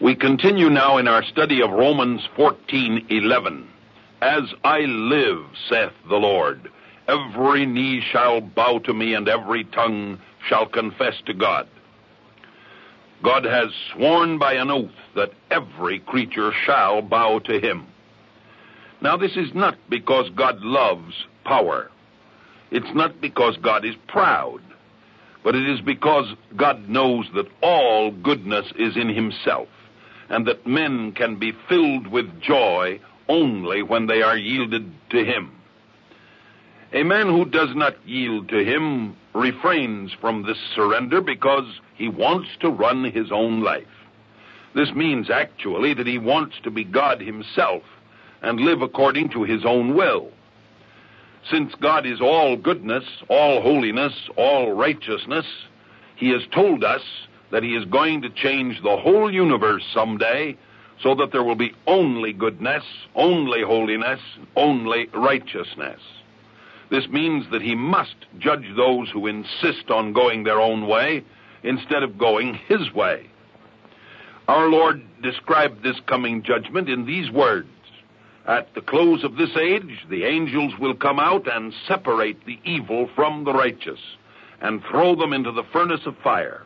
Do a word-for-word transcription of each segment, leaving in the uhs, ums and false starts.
We continue now in our study of Romans fourteen eleven. As I live, saith the Lord, every knee shall bow to me, and every tongue shall confess to God. God has sworn by an oath that every creature shall bow to him. Now, this is not because God loves power. It's not because God is proud. But it is because God knows that all goodness is in himself, and that men can be filled with joy only when they are yielded to him. A man who does not yield to him refrains from this surrender because he wants to run his own life. This means actually that he wants to be God himself and live according to his own will. Since God is all goodness, all holiness, all righteousness, he has told us that he is going to change the whole universe someday so that there will be only goodness, only holiness, only righteousness. This means that he must judge those who insist on going their own way instead of going his way. Our Lord described this coming judgment in these words: at the close of this age, the angels will come out and separate the evil from the righteous and throw them into the furnace of fire.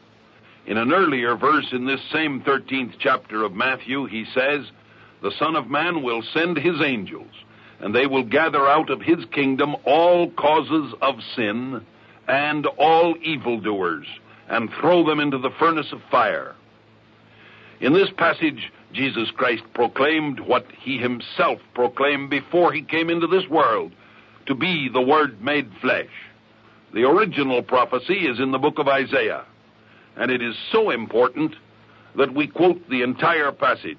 In an earlier verse in this same thirteenth chapter of Matthew, he says, the Son of Man will send his angels, and they will gather out of his kingdom all causes of sin and all evildoers, and throw them into the furnace of fire. In this passage, Jesus Christ proclaimed what he himself proclaimed before he came into this world, to be the Word made flesh. The original prophecy is in the book of Isaiah, and it is so important that we quote the entire passage.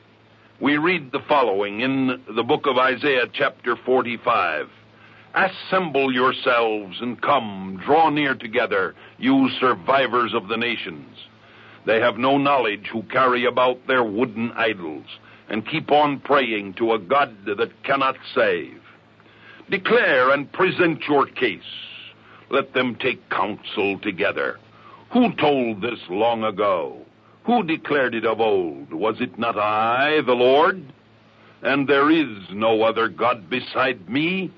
We read the following in the book of Isaiah, chapter forty-five. Assemble yourselves and come, draw near together, you survivors of the nations. They have no knowledge who carry about their wooden idols and keep on praying to a God that cannot save. Declare and present your case. Let them take counsel together. Who told this long ago? Who declared it of old? Was it not I, the Lord? And there is no other God beside me?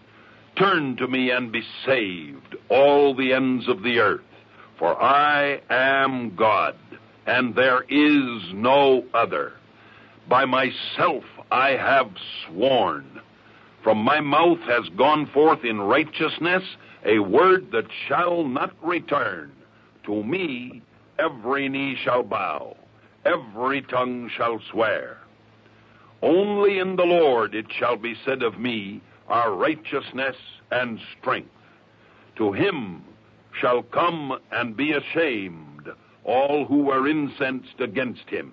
Turn to me and be saved, all the ends of the earth. For I am God, and there is no other. By myself I have sworn. From my mouth has gone forth in righteousness a word that shall not return. To me every knee shall bow, every tongue shall swear. Only in the Lord it shall be said of me, are righteousness and strength. To him shall come and be ashamed all who were incensed against him.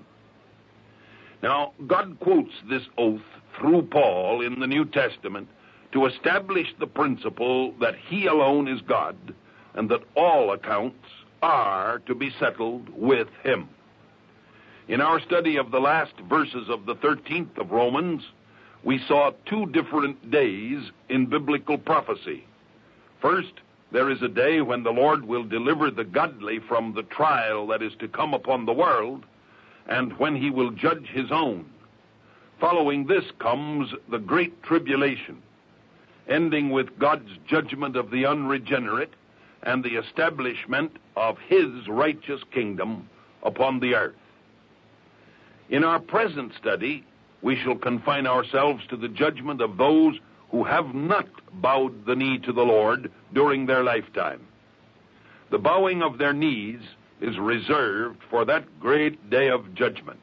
Now, God quotes this oath through Paul in the New Testament to establish the principle that he alone is God and that all accounts are to be settled with him. In our study of the last verses of the thirteenth of Romans, we saw two different days in biblical prophecy. First, there is a day when the Lord will deliver the godly from the trial that is to come upon the world, and when he will judge his own. Following this comes the great tribulation, ending with God's judgment of the unregenerate and the establishment of his righteous kingdom upon the earth. In our present study, we shall confine ourselves to the judgment of those who have not bowed the knee to the Lord during their lifetime. The bowing of their knees is reserved for that great day of judgment.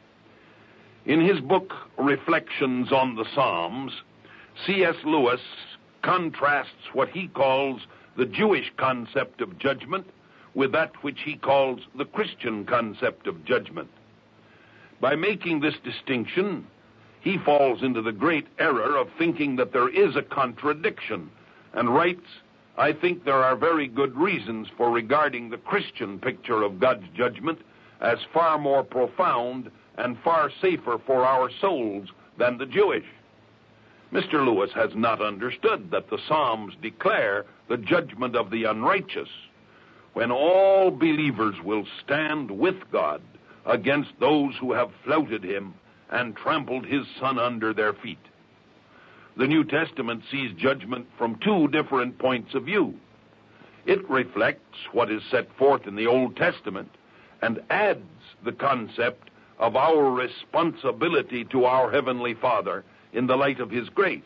In his book, Reflections on the Psalms, C S Lewis contrasts what he calls the Jewish concept of judgment with that which he calls the Christian concept of judgment. By making this distinction, he falls into the great error of thinking that there is a contradiction, and writes, I think there are very good reasons for regarding the Christian picture of God's judgment as far more profound and far safer for our souls than the Jewish. Mister Lewis has not understood that the Psalms declare the judgment of the unrighteous, when all believers will stand with God against those who have flouted him and trampled his Son under their feet. The New Testament sees judgment from two different points of view. It reflects what is set forth in the Old Testament and adds the concept of our responsibility to our Heavenly Father in the light of His grace.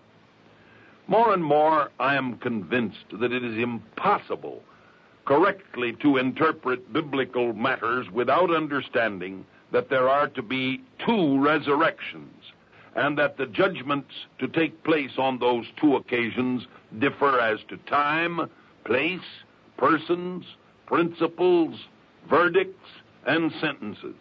More and more, I am convinced that it is impossible correctly to interpret biblical matters without understanding that there are to be two resurrections, and that the judgments to take place on those two occasions differ as to time, place, persons, principles, verdicts, and sentences.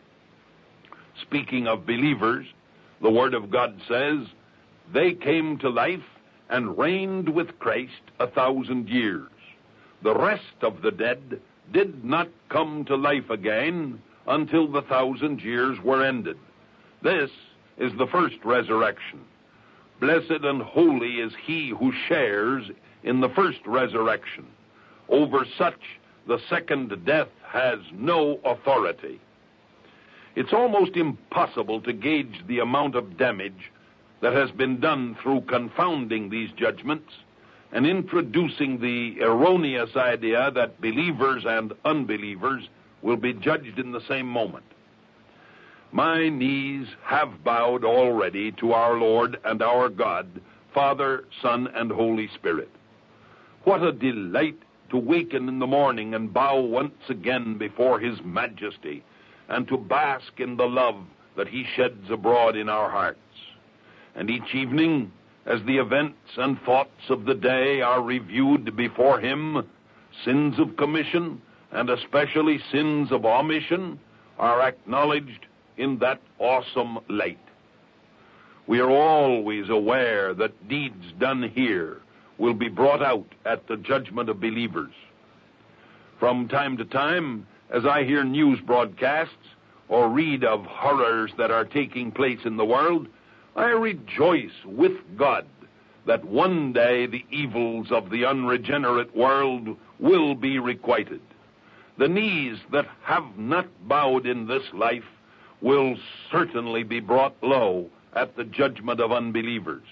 Speaking of believers, the Word of God says, "They came to life and reigned with Christ a thousand years. The rest of the dead did not come to life again until the thousand years were ended." This is the first resurrection. Blessed and holy is he who shares in the first resurrection. Over such, the second death has no authority. It's almost impossible to gauge the amount of damage that has been done through confounding these judgments and introducing the erroneous idea that believers and unbelievers will be judged in the same moment. My knees have bowed already to our Lord and our God, Father, Son, and Holy Spirit. What a delight to waken in the morning and bow once again before His majesty, and to bask in the love that He sheds abroad in our hearts. And each evening, as the events and thoughts of the day are reviewed before Him, sins of commission, and especially sins of omission, are acknowledged in that awesome light. We are always aware that deeds done here will be brought out at the judgment of believers. From time to time, as I hear news broadcasts or read of horrors that are taking place in the world, I rejoice with God that one day the evils of the unregenerate world will be requited. The knees that have not bowed in this life will certainly be brought low at the judgment of unbelievers.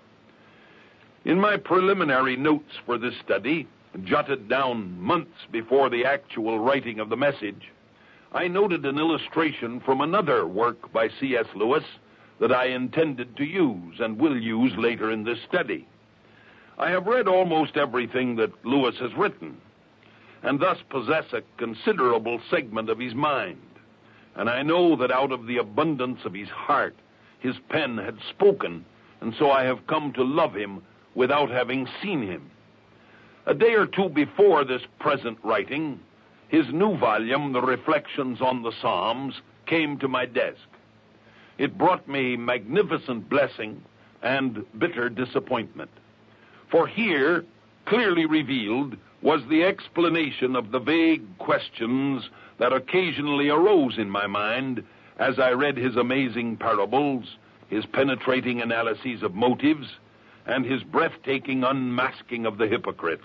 In my preliminary notes for this study, jotted down months before the actual writing of the message, I noted an illustration from another work by C S Lewis that I intended to use and will use later in this study. I have read almost everything that Lewis has written, and thus possess a considerable segment of his mind. And I know that out of the abundance of his heart, his pen had spoken, and so I have come to love him without having seen him. A day or two before this present writing, his new volume, The Reflections on the Psalms, came to my desk. It brought me magnificent blessing and bitter disappointment. For here, clearly revealed, was the explanation of the vague questions that occasionally arose in my mind as I read his amazing parables, his penetrating analyses of motives, and his breathtaking unmasking of the hypocrites.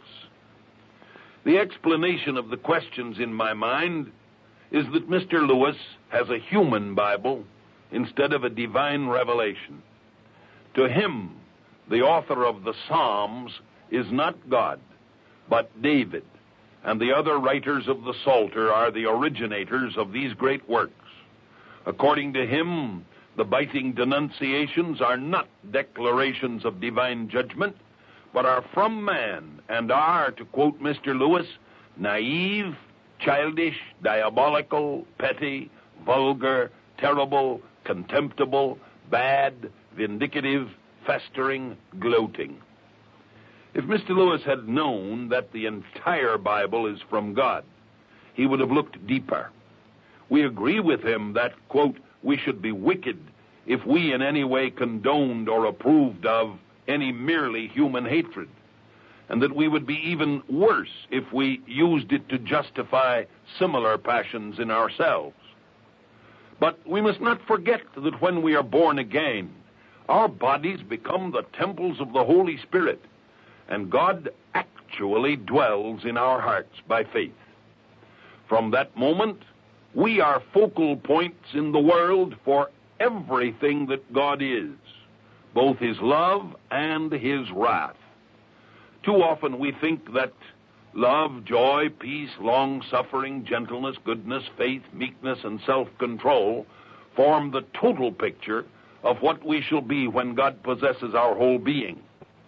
The explanation of the questions in my mind is that Mister Lewis has a human Bible instead of a divine revelation. To him, the author of the Psalms is not God, but David, and the other writers of the Psalter are the originators of these great works. According to him, the biting denunciations are not declarations of divine judgment, but are from man, and are, to quote Mister Lewis, naive, childish, diabolical, petty, vulgar, terrible, contemptible, bad, vindicative, festering, gloating. If Mister Lewis had known that the entire Bible is from God, he would have looked deeper. We agree with him that, quote, we should be wicked if we in any way condoned or approved of any merely human hatred, and that we would be even worse if we used it to justify similar passions in ourselves. But we must not forget that when we are born again, our bodies become the temples of the Holy Spirit, and God actually dwells in our hearts by faith. From that moment, We are focal points in the world for everything that God is, both his love and his wrath. Too often we think that love, joy, peace, long-suffering, gentleness, goodness, faith, meekness, and self-control form the total picture of what we shall be when God possesses our whole being.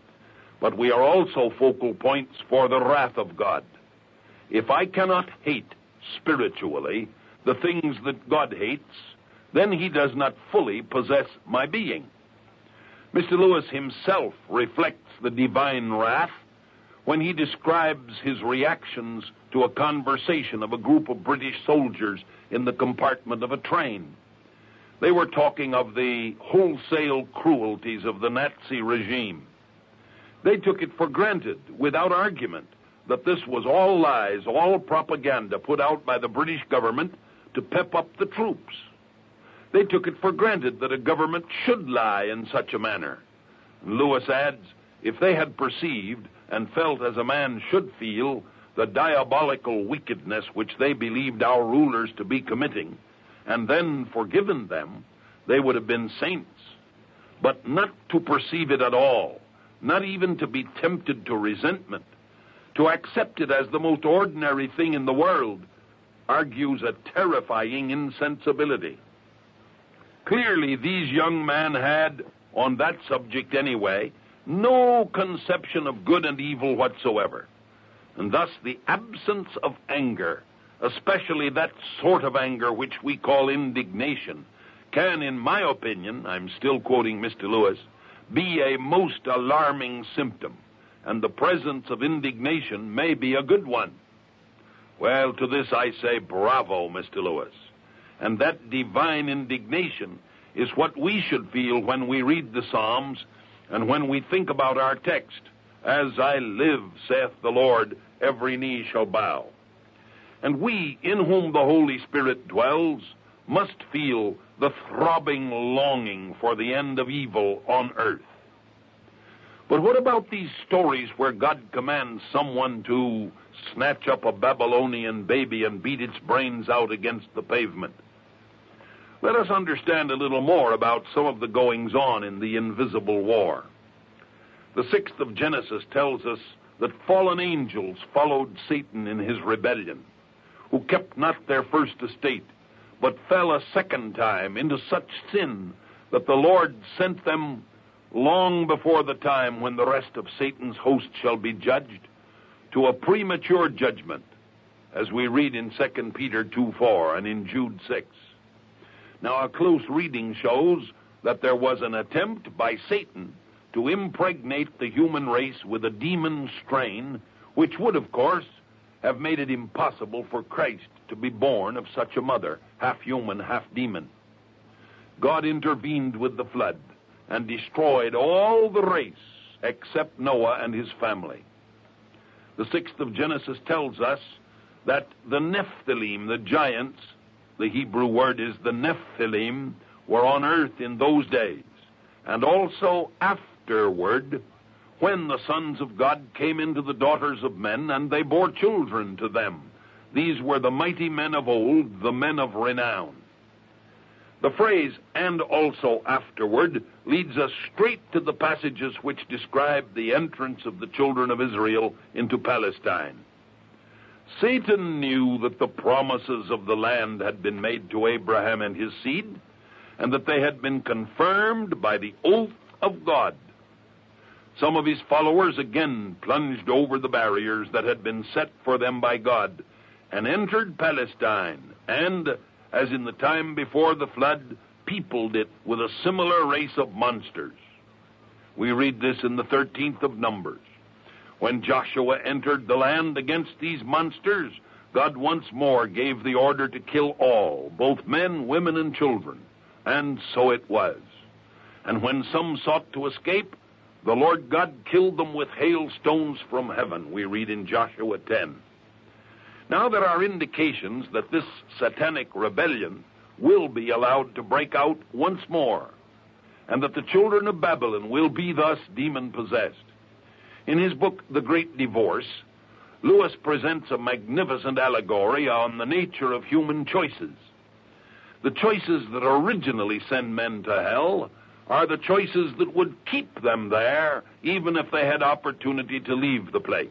But we are also focal points for the wrath of God. If I cannot hate spiritually the things that God hates, then he does not fully possess my being. Mister Lewis himself reflects the divine wrath when he describes his reactions to a conversation of a group of British soldiers in the compartment of a train. They were talking of the wholesale cruelties of the Nazi regime. They took it for granted, without argument, that this was all lies, all propaganda put out by the British government to pep up the troops. They took it for granted that a government should lie in such a manner. And Lewis adds, if they had perceived and felt as a man should feel the diabolical wickedness which they believed our rulers to be committing, and then forgiven them, they would have been saints. But not to perceive it at all, not even to be tempted to resentment, to accept it as the most ordinary thing in the world, argues a terrifying insensibility. Clearly, these young men had, on that subject anyway, no conception of good and evil whatsoever. And thus the absence of anger, especially that sort of anger which we call indignation, can, in my opinion, I'm still quoting Mister Lewis, be a most alarming symptom, and the presence of indignation may be a good one. Well, to this I say, bravo, Mister Lewis. And that divine indignation is what we should feel when we read the Psalms and when we think about our text. As I live, saith the Lord, every knee shall bow. And we, in whom the Holy Spirit dwells, must feel the throbbing longing for the end of evil on earth. But what about these stories where God commands someone to snatch up a Babylonian baby and beat its brains out against the pavement? Let us understand a little more about some of the goings-on in the invisible war. The sixth of Genesis tells us that fallen angels followed Satan in his rebellion, who kept not their first estate, but fell a second time into such sin that the Lord sent them long before the time when the rest of Satan's host shall be judged, to a premature judgment, as we read in Second Peter two four and in Jude six. Now, a close reading shows that there was an attempt by Satan to impregnate the human race with a demon strain, which would, of course, have made it impossible for Christ to be born of such a mother, half human, half demon. God intervened with the flood and destroyed all the race except Noah and his family. The sixth of Genesis tells us that the Nephilim, the giants, the Hebrew word is the Nephilim, were on earth in those days, and also afterward, when the sons of God came into the daughters of men, and they bore children to them. These were the mighty men of old, the men of renown. The phrase, and also afterward, leads us straight to the passages which describe the entrance of the children of Israel into Palestine. Satan knew that the promises of the land had been made to Abraham and his seed, and that they had been confirmed by the oath of God. Some of his followers again plunged over the barriers that had been set for them by God and entered Palestine, and, as in the time before the flood, peopled it with a similar race of monsters. We read this in the thirteenth of Numbers. When Joshua entered the land against these monsters, God once more gave the order to kill all, both men, women, and children. And so it was. And when some sought to escape, the Lord God killed them with hailstones from heaven, we read in Joshua ten. Now there are indications that this satanic rebellion will be allowed to break out once more, and that the children of Babylon will be thus demon-possessed. In his book, The Great Divorce, Lewis presents a magnificent allegory on the nature of human choices. The choices that originally send men to hell are the choices that would keep them there, even if they had opportunity to leave the place.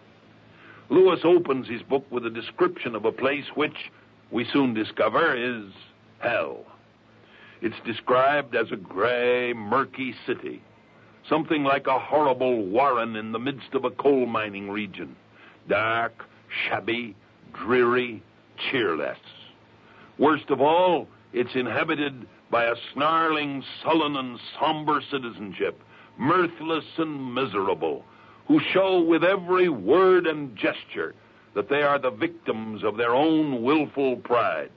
Lewis opens his book with a description of a place which, we soon discover, is hell. It's described as a gray, murky city, something like a horrible warren in the midst of a coal mining region, dark, shabby, dreary, cheerless. Worst of all, it's inhabited by a snarling, sullen, and somber citizenship, mirthless and miserable, who show with every word and gesture that they are the victims of their own willful pride.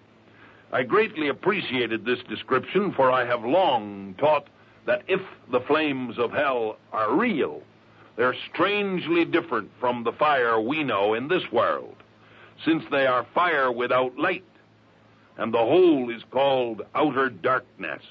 I greatly appreciated this description, for I have long taught that if the flames of hell are real, they're strangely different from the fire we know in this world, since they are fire without light, and the whole is called outer darkness.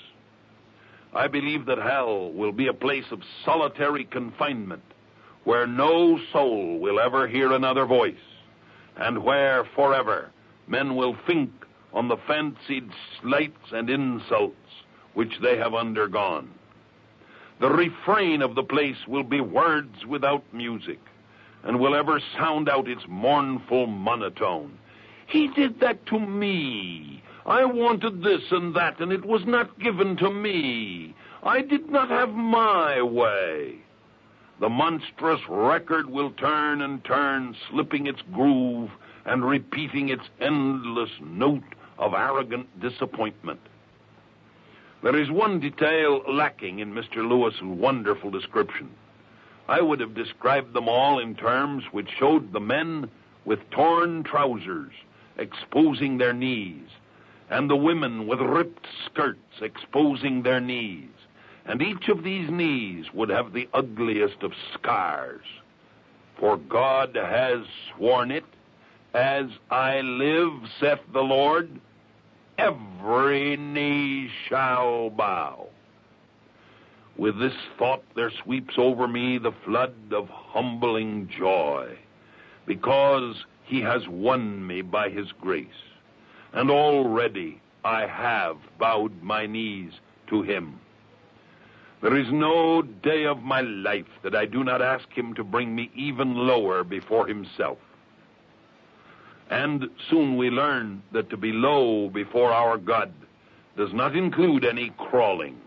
I believe that hell will be a place of solitary confinement, where no soul will ever hear another voice, and where forever men will think on the fancied slights and insults which they have undergone. The refrain of the place will be words without music, and will ever sound out its mournful monotone. He did that to me. I wanted this and that, and it was not given to me. I did not have my way. The monstrous record will turn and turn, slipping its groove and repeating its endless note of arrogant disappointment. There is one detail lacking in Mister Lewis's wonderful description. I would have described them all in terms which showed the men with torn trousers exposing their knees, and the women with ripped skirts exposing their knees, and each of these knees would have the ugliest of scars. For God has sworn it, as I live, saith the Lord, every knee shall bow. With this thought there sweeps over me the flood of humbling joy, because he has won me by his grace, and already I have bowed my knees to him. There is no day of my life that I do not ask him to bring me even lower before himself. And soon we learn that to be low before our God does not include any crawling.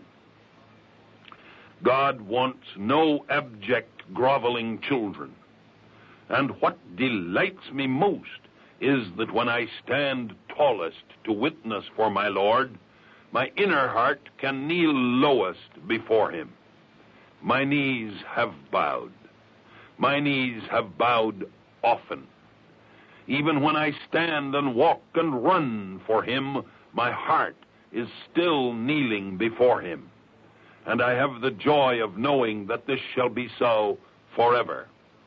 God wants no abject, groveling children. And what delights me most is that when I stand tallest to witness for my Lord, my inner heart can kneel lowest before him. My knees have bowed. My knees have bowed often. Even when I stand and walk and run for him, my heart is still kneeling before him. And I have the joy of knowing that this shall be so forever.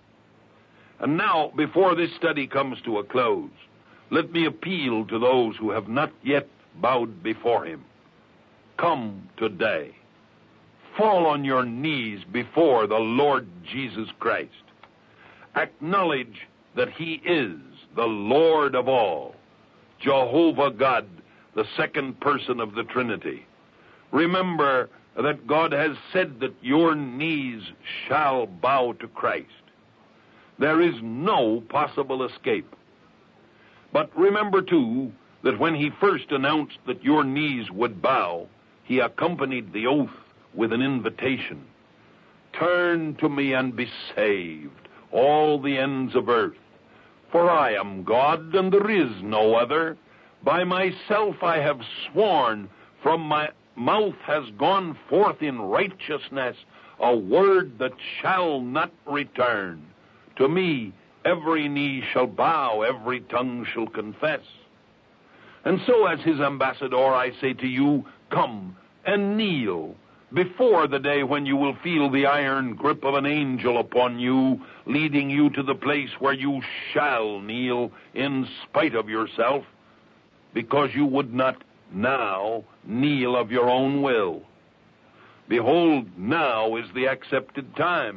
And now, before this study comes to a close, let me appeal to those who have not yet bowed before him. Come today. Fall on your knees before the Lord Jesus Christ. Acknowledge that he is the Lord of all, Jehovah God, the second person of the Trinity. Remember that God has said that your knees shall bow to Christ. There is no possible escape. But remember, too, that when he first announced that your knees would bow, he accompanied the oath with an invitation. Turn to me and be saved, all the ends of earth. For I am God, and there is no other. By myself I have sworn, from my mouth has gone forth in righteousness a word that shall not return. To me every knee shall bow, every tongue shall confess. And so as his ambassador I say to you, come and kneel before the day when you will feel the iron grip of an angel upon you, leading you to the place where you shall kneel in spite of yourself, because you would not now kneel of your own will. Behold, now is the accepted time.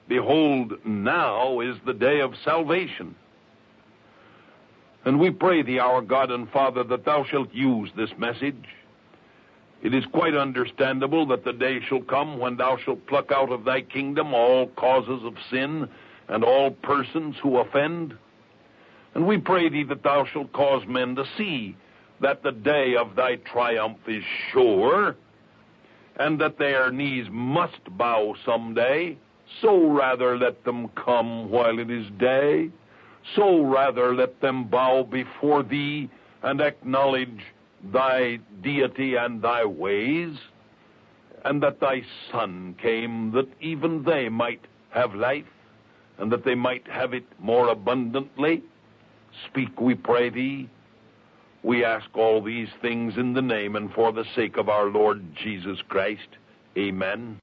Behold, now is the day of salvation. And we pray thee, our God and Father, that thou shalt use this message. It is quite understandable that the day shall come when thou shalt pluck out of thy kingdom all causes of sin and all persons who offend. And we pray thee that thou shalt cause men to see that the day of thy triumph is sure, and that their knees must bow someday. So rather let them come while it is day. So rather let them bow before thee and acknowledge thy deity and thy ways, and that thy Son came that even they might have life, and that they might have it more abundantly. Speak, we pray thee. We ask all these things in the name and for the sake of our Lord Jesus Christ. Amen.